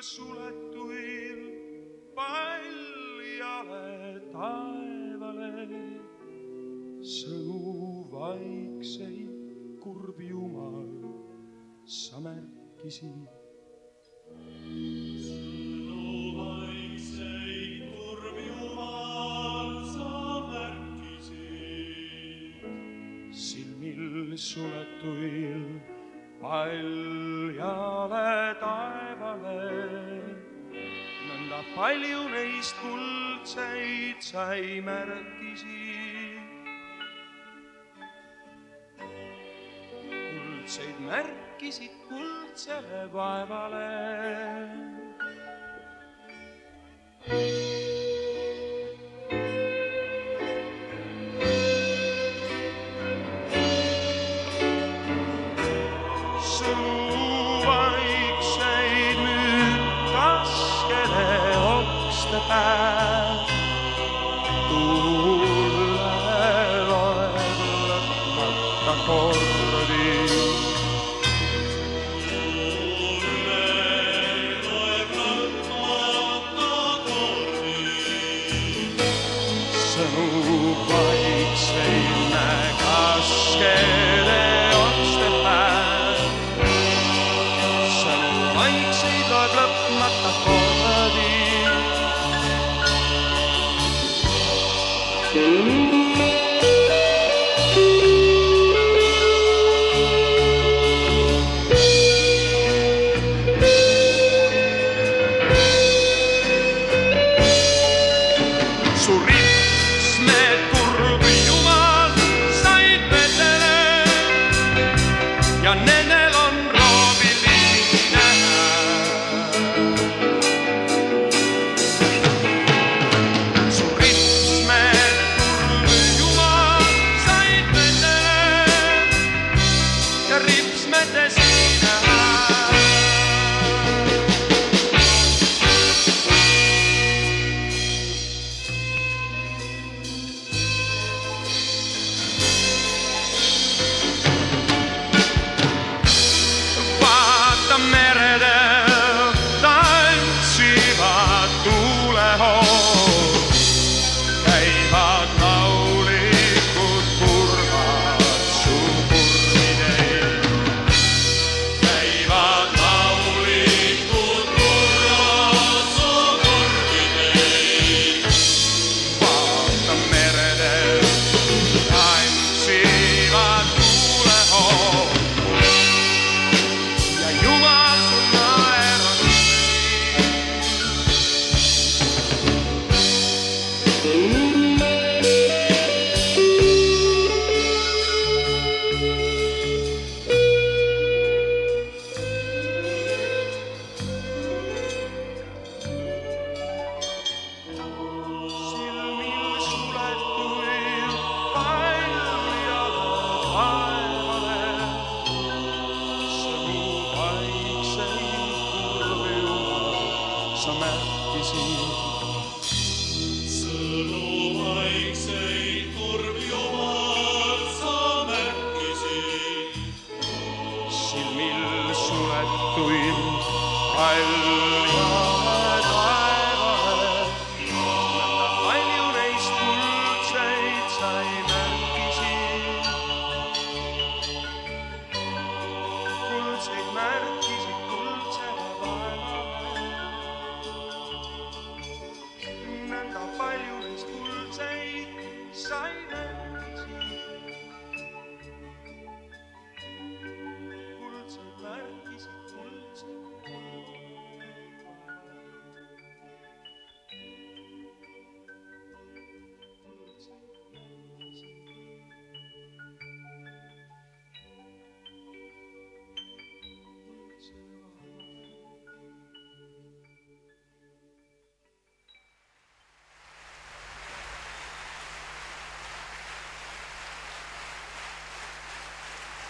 suletuil paljale taevale sõnu vaikseid kurb Jumal sa märkisid. Sõnu vaikseid kurb Jumal sa märkisid. Silmil suletuil paljale taevale nõnda palju neist kuldseid sai märkisid. Kuldseid märkisid kuldsele vaevale. Sõnu vaikseid nüüd kaskele okste päev. Tulle loeb lõpmata kordi. Tulle loeb lõpmata kordi. Sõnu vaikseid näe kaskele okste päev. Sõnu vaikseid loeb lõpmata kordi. Su ripsmed kurb Jumal said vedele ja nendel on rooviline hääl. Su ripsmed kurb Jumal said vedele ja ripsmete siine hääl. Vaata meredel tantsivad tuulehood, käivad laulikud kurvad su kurvideid. Käivad laulikud kurvad su kurvideid. Vaata meredel tantsivad tuulehood ja Jumal sul naerab silmil suletuil paljale taevale. Sõnu vaikseid kurb Jumal sa märkisid. Sõnu vaikseid kurb Jumal sa märkisid. Silmil suletuil paljale